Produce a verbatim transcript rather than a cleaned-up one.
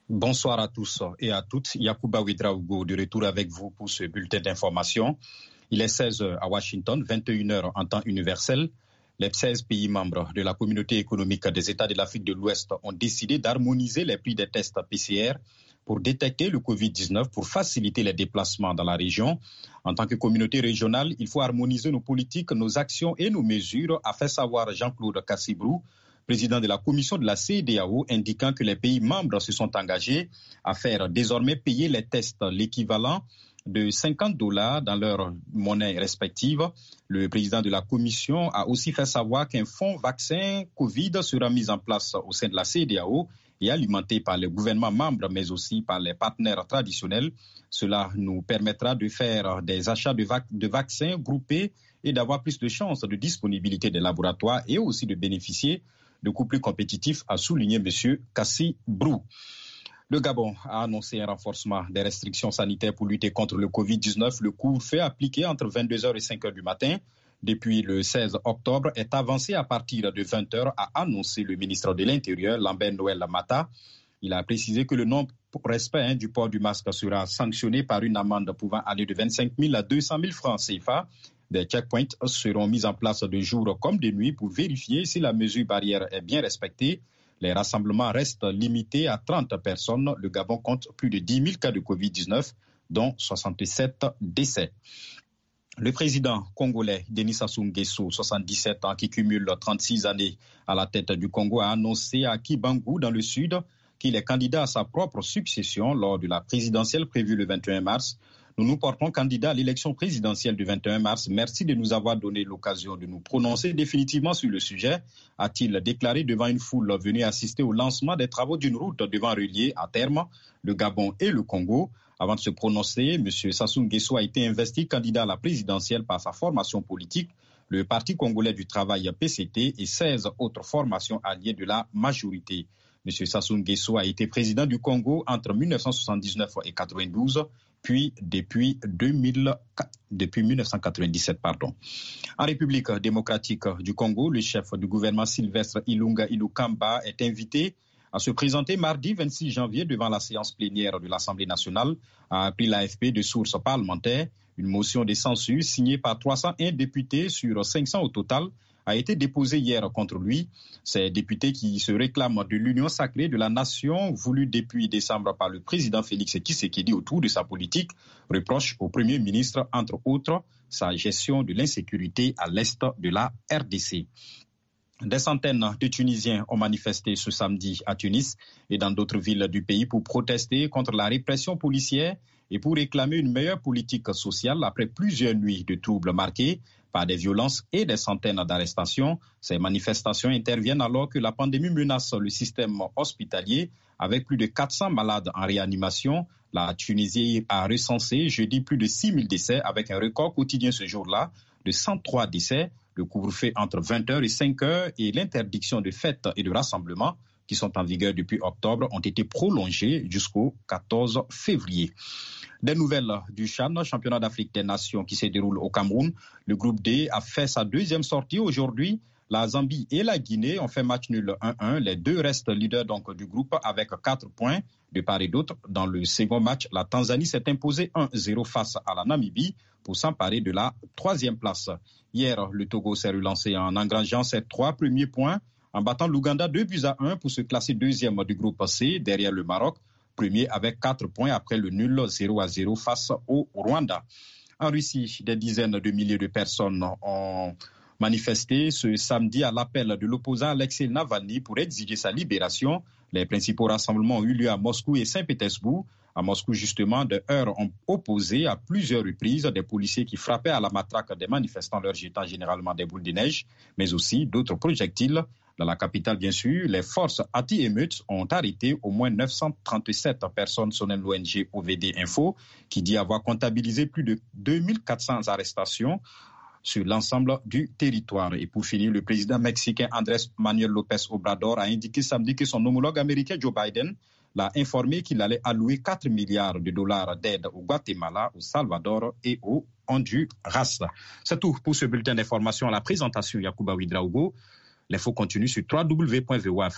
Bonsoir à tous et à toutes. Yacouba Ouedraogo de retour avec vous pour ce bulletin d'information. Il est seize heures à Washington, vingt et une heures en temps universel. Les seize pays membres de la communauté économique des États de l'Afrique de l'Ouest ont décidé d'harmoniser les prix des tests P C R pour détecter le covid dix-neuf, pour faciliter les déplacements dans la région. En tant que communauté régionale, il faut harmoniser nos politiques, nos actions et nos mesures, a fait savoir Jean-Claude Cassibrou, président de la commission de la C E D A O, indiquant que les pays membres se sont engagés à faire désormais payer les tests l'équivalent de cinquante dollars dans leur monnaie respective. Le président de la commission a aussi fait savoir qu'un fonds vaccin Covid sera mis en place au sein de la C E D A O et alimenté par les gouvernements membres, mais aussi par les partenaires traditionnels. Cela nous permettra de faire des achats de, vac- de vaccins groupés et d'avoir plus de chances de disponibilité des laboratoires et aussi de bénéficier de coûts plus compétitifs, a souligné M. Cassibrou. Le Gabon a annoncé un renforcement des restrictions sanitaires pour lutter contre le covid dix-neuf. Le couvre-feu appliqué entre vingt-deux heures et cinq heures du matin depuis le seize octobre est avancé à partir de vingt heures, a annoncé le ministre de l'Intérieur, Lambert Noël Mata. Il a précisé que le non-respect hein, du port du masque sera sanctionné par une amende pouvant aller de vingt-cinq mille à deux cent mille francs C F A. Des checkpoints seront mis en place de jour comme de nuit pour vérifier si la mesure barrière est bien respectée. Les rassemblements restent limités à trente personnes. Le Gabon compte plus de dix mille cas de covid dix-neuf, dont soixante-sept décès. Le président congolais Denis Sassou Nguesso, soixante-dix-sept ans, qui cumule trente-six années à la tête du Congo, a annoncé à Kibangu, dans le sud, qu'il est candidat à sa propre succession lors de la présidentielle prévue le vingt et un mars. Nous nous portons candidat à l'élection présidentielle du vingt et un mars. Merci de nous avoir donné l'occasion de nous prononcer définitivement sur le sujet, a-t-il déclaré devant une foule venue assister au lancement des travaux d'une route devant relier à terme le Gabon et le Congo. Avant de se prononcer, M. Sassou Nguesso a été investi candidat à la présidentielle par sa formation politique, le Parti congolais du travail P C T et seize autres formations alliées de la majorité. M. Sassou Nguesso a été président du Congo entre dix-neuf cent soixante-dix-neuf et quatre-vingt-douze, puis depuis, deux mille, depuis dix-neuf cent quatre-vingt-dix-sept. Pardon. En République démocratique du Congo, le chef du gouvernement Sylvestre Ilunga Ilukamba est invité à se présenter mardi vingt-six janvier devant la séance plénière de l'Assemblée nationale, a appris l'A F P de sources parlementaires. Une motion de censure signée par trois cent un députés sur cinq cents au total a été déposée hier contre lui. Ces députés qui se réclament de l'union sacrée de la nation voulue depuis décembre par le président Félix Tshisekedi autour de sa politique reprochent au Premier ministre, entre autres, sa gestion de l'insécurité à l'est de la R D C. Des centaines de Tunisiens ont manifesté ce samedi à Tunis et dans d'autres villes du pays pour protester contre la répression policière et pour réclamer une meilleure politique sociale après plusieurs nuits de troubles marqués par des violences et des centaines d'arrestations. Ces manifestations interviennent alors que la pandémie menace le système hospitalier avec plus de quatre cents malades en réanimation. La Tunisie a recensé jeudi plus de six mille décès avec un record quotidien ce jour-là de cent trois décès. Le couvre-feu entre vingt heures et cinq heures et l'interdiction de fêtes et de rassemblements qui sont en vigueur depuis octobre ont été prolongés jusqu'au quatorze février. Des nouvelles du CHAN, championnat d'Afrique des Nations qui se déroule au Cameroun. Le groupe D a fait sa deuxième sortie aujourd'hui. La Zambie et la Guinée ont fait match nul un un. Les deux restent leaders donc du groupe avec quatre points de part et d'autre. Dans le second match, la Tanzanie s'est imposée un zéro face à la Namibie pour s'emparer de la troisième place. Hier, le Togo s'est relancé en engrangeant ses trois premiers points en battant l'Ouganda deux buts à un pour se classer deuxième du groupe C derrière le Maroc, premier avec quatre points après le nul zéro à zéro face au Rwanda. En Russie, des dizaines de milliers de personnes ont manifesté ce samedi à l'appel de l'opposant Alexei Navalny pour exiger sa libération. Les principaux rassemblements ont eu lieu à Moscou et Saint-Pétersbourg. À Moscou, justement, des heurts ont opposé à plusieurs reprises des policiers qui frappaient à la matraque des manifestants, leur jetant généralement des boules de neige, mais aussi d'autres projectiles. Dans la capitale, bien sûr, les forces anti-émeutes ont arrêté au moins neuf cent trente-sept personnes, selon l'O N G O V D Info, qui dit avoir comptabilisé plus de deux mille quatre cents arrestations sur l'ensemble du territoire. Et pour finir, le président mexicain Andrés Manuel López Obrador a indiqué samedi que son homologue américain Joe Biden l'a informé qu'il allait allouer quatre milliards de dollars d'aide au Guatemala, au Salvador et au Honduras. C'est tout pour ce bulletin d'information. À la présentation, Yacouba Ouedraogo. L'info continue sur w w w point v o a afrique